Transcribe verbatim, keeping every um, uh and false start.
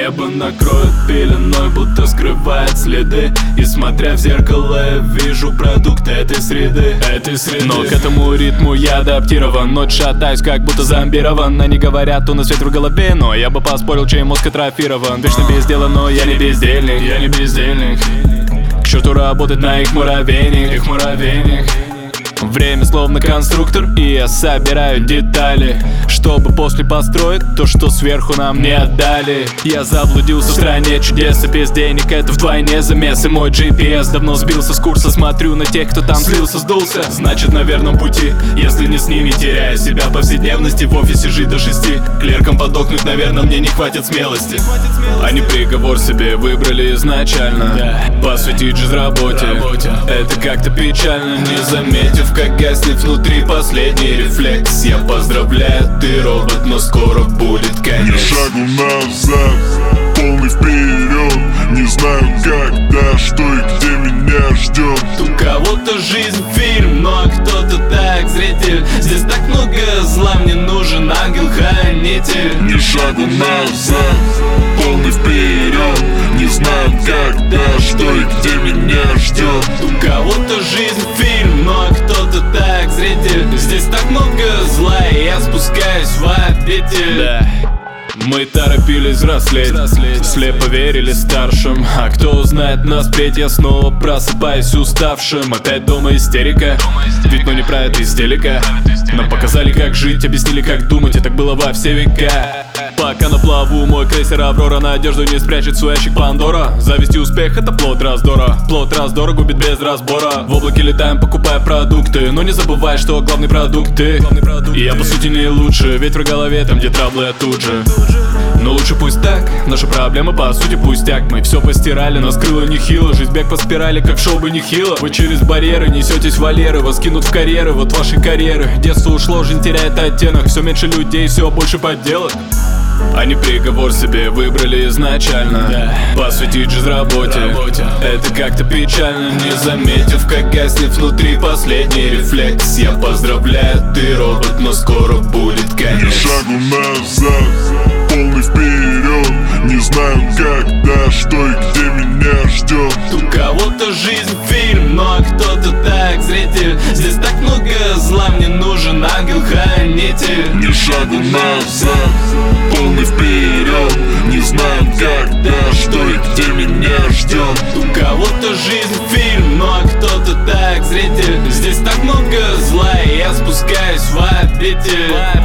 Небо накроет пеленой, будто скрывает следы. И смотря в зеркало, я вижу продукты этой среды, этой среды. Но к этому ритму я адаптирован. Ночь шатаюсь, как будто зомбирован. Они говорят, у нас ветер в голове, но я бы поспорил, чей мозг атрофирован. Вечно без дела, но я не бездельник, я не бездельник. К черту работать на их муравейник, их муравейник. Время словно конструктор, и я собираю детали, чтобы после построить то, что сверху нам не отдали. Я заблудился в стране чудес, и без денег это вдвойне замес. И мой джи пи эс давно сбился с курса. Смотрю на тех, кто там слился, сдулся. Значит, на верном пути, если не с ними, теряя себя в повседневности. В офисе жить до шести, клерком подохнуть, наверное, мне не хватит смелости. Они приговор себе выбрали изначально, посвятить жизнь работе. Это как-то печально, не заметив, как гаснет внутри последний рефлекс. Я поздравляю, ты робот, но скоро будет конец. Ни шагу назад, полный вперед. Не знаю когда, что и где меня ждет. У кого-то жизнь фильм, но кто-то так зритель. Здесь так много зла, мне нужен ангел-хранитель. Ни шагу назад, полный вперед. Не знаю когда, что и где меня ждет. У кого-то жизнь фильм, но кто-то так зритель. Здесь так много зла, и я спускаюсь в обитель. Да. Мы торопились взрослеть, слепо верили старшим. А кто узнает нас впредь, я снова просыпаюсь уставшим. Опять дома истерика, ведь ну не про это из телека. Нам показали, как жить, объяснили, как думать, и так было во все века. Пока на плаву мой крейсер Аврора, надежду не спрячет свой ящик Пандора. Зависть и успех — это плод раздора. Плод раздора губит без разбора. В облаке летаем, покупая продукты, но не забывай, что главный продукт ты. И я по сути не лучше, ведь в голове там, где траблы, я тут же. Но лучше пусть так, наши проблемы по сути пустяк. Мы все постирали, нас крыло нехило. Жизнь бег по спирали, как в шоу бы нехило. Вы через барьеры несетесь валеры, вас кинут в карьеры, вот ваши карьеры. Детство ушло, жизнь теряет оттенок. Все меньше людей, все больше подделок. Они приговор себе выбрали изначально, да. Посвятить жизнь работе. работе Это как-то печально, не заметив, как гаснет внутри последний рефлекс. Я поздравляю, ты робот, но скоро будет конец. Ни шагу назад, полный вперед. Не знаю когда, что и где меня ждет. У кого-то жизнь фильм, но кто-то так зритель. Здесь так много зла, мне нужен ангел-хранитель. Ни шагу назад, полный вперед. Не знаю когда, что и где меня ждет. У кого-то жизнь фильм, но кто-то так зритель. Здесь так много зла, и я спускаюсь в обитель.